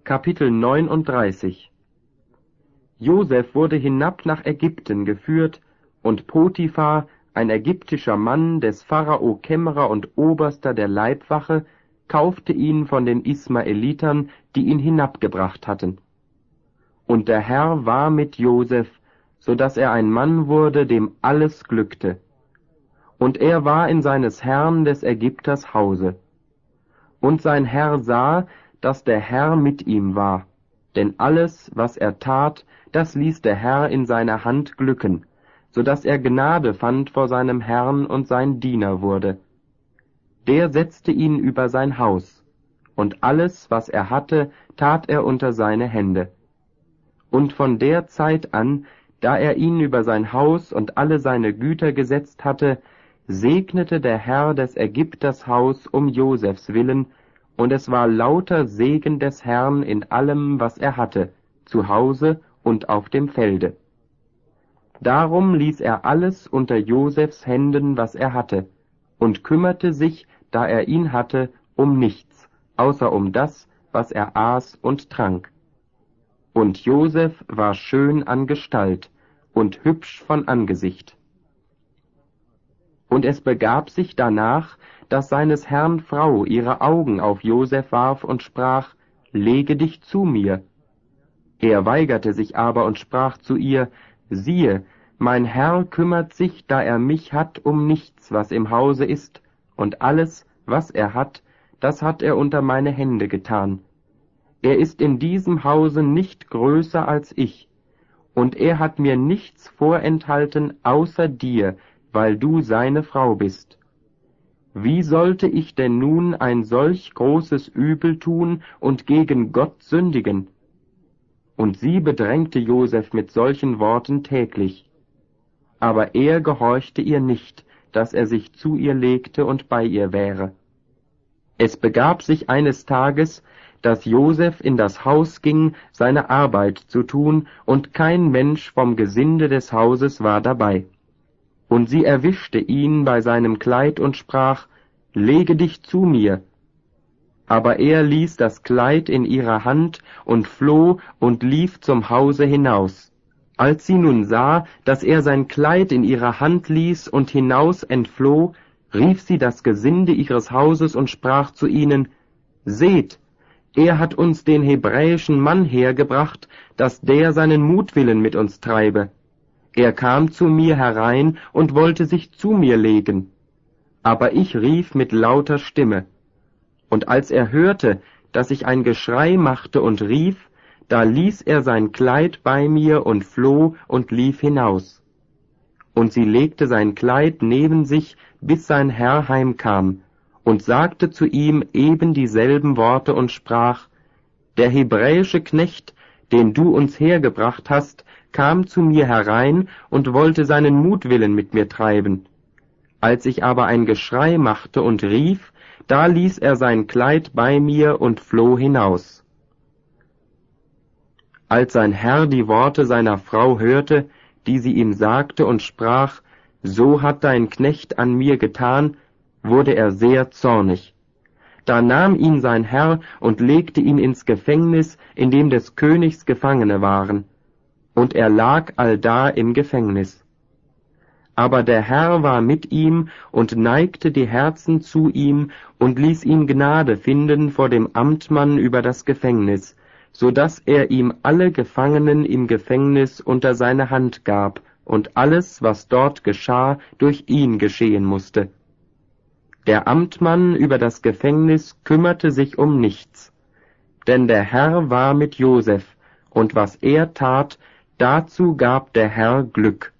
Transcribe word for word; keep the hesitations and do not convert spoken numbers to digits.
Kapitel neununddreißig. Josef wurde hinab nach Ägypten geführt, und Potiphar, ein ägyptischer Mann, des Pharao Kämmerer und Oberster der Leibwache, kaufte ihn von den Ismaelitern, die ihn hinabgebracht hatten. Und der Herr war mit Josef, so dass er ein Mann wurde, dem alles glückte. Und er war in seines Herrn des Ägypters Hause. Und sein Herr sah, dass der Herr mit ihm war, denn alles, was er tat, das ließ der Herr in seiner Hand glücken, so dass er Gnade fand vor seinem Herrn und sein Diener wurde. Der setzte ihn über sein Haus, und alles, was er hatte, tat er unter seine Hände. Und von der Zeit an, da er ihn über sein Haus und alle seine Güter gesetzt hatte, segnete der Herr des Ägypters Haus um Josefs willen, und es war lauter Segen des Herrn in allem, was er hatte, zu Hause und auf dem Felde. Darum ließ er alles unter Josefs Händen, was er hatte, und kümmerte sich, da er ihn hatte, um nichts, außer um das, was er aß und trank. Und Josef war schön an Gestalt und hübsch von Angesicht. Und es begab sich danach, dass seines Herrn Frau ihre Augen auf Josef warf und sprach, »Lege dich zu mir.« Er weigerte sich aber und sprach zu ihr, »Siehe, mein Herr kümmert sich, da er mich hat, um nichts, was im Hause ist, und alles, was er hat, das hat er unter meine Hände getan. Er ist in diesem Hause nicht größer als ich, und er hat mir nichts vorenthalten außer dir, weil du seine Frau bist. Wie sollte ich denn nun ein solch großes Übel tun und gegen Gott sündigen?« Und sie bedrängte Josef mit solchen Worten täglich. Aber er gehorchte ihr nicht, dass er sich zu ihr legte und bei ihr wäre. Es begab sich eines Tages, dass Josef in das Haus ging, seine Arbeit zu tun, und kein Mensch vom Gesinde des Hauses war dabei. Und sie erwischte ihn bei seinem Kleid und sprach, »Lege dich zu mir.« Aber er ließ das Kleid in ihrer Hand und floh und lief zum Hause hinaus. Als sie nun sah, dass er sein Kleid in ihrer Hand ließ und hinaus entfloh, rief sie das Gesinde ihres Hauses und sprach zu ihnen, »Seht, er hat uns den hebräischen Mann hergebracht, dass der seinen Mutwillen mit uns treibe. Er kam zu mir herein und wollte sich zu mir legen. Aber ich rief mit lauter Stimme. Und als er hörte, dass ich ein Geschrei machte und rief, da ließ er sein Kleid bei mir und floh und lief hinaus. Und sie legte sein Kleid neben sich, bis sein Herr heimkam, und sagte zu ihm eben dieselben Worte und sprach, »Der hebräische Knecht, den du uns hergebracht hast, kam zu mir herein und wollte seinen Mutwillen mit mir treiben. Als ich aber ein Geschrei machte und rief, da ließ er sein Kleid bei mir und floh hinaus.« Als sein Herr die Worte seiner Frau hörte, die sie ihm sagte und sprach, »So hat dein Knecht an mir getan«, wurde er sehr zornig. Da nahm ihn sein Herr und legte ihn ins Gefängnis, in dem des Königs Gefangene waren. Und er lag allda im Gefängnis. Aber der Herr war mit ihm und neigte die Herzen zu ihm und ließ ihm Gnade finden vor dem Amtmann über das Gefängnis, so dass er ihm alle Gefangenen im Gefängnis unter seine Hand gab und alles, was dort geschah, durch ihn geschehen musste. Der Amtmann über das Gefängnis kümmerte sich um nichts, denn der Herr war mit Josef, und was er tat, dazu gab der Herr Glück.